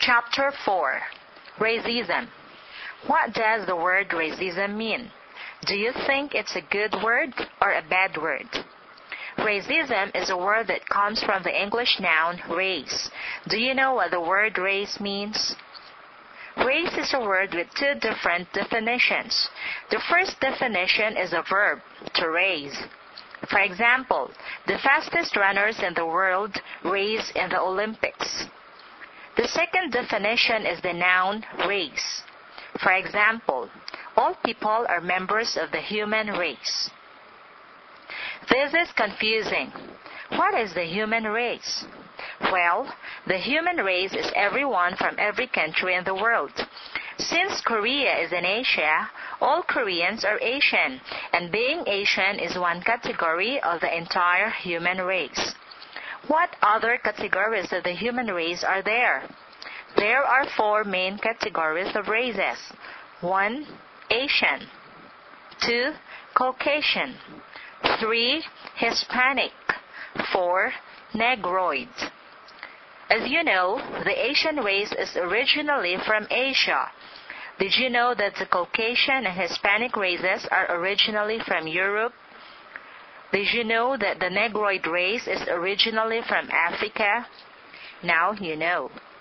Chapter 4. Racism. What does the word racism mean? Do you think it's a good word or a bad word? Racism is a word that comes from the English noun race. Do you know what the word race means? Race is a word with two different definitions. The first definition is a verb, to race. For example, the fastest runners in the world race in the Olympics. The second definition is the noun race. For example, all people are members of the human race. This is confusing. What is the human race? Well, the human race is everyone from every country in the world. Since Korea is in Asia, all Koreans are Asian, and being Asian is one category of the entire human race. What other categories of the human race are there? There are 4 main categories of races. 1. Asian. 2. Caucasian. 3. Hispanic. 4. Negroid. As you know, the Asian race is originally from Asia. Did you know that the Caucasian and Hispanic races are originally from Europe? Did you know that the Negroid race is originally from Africa? Now you know.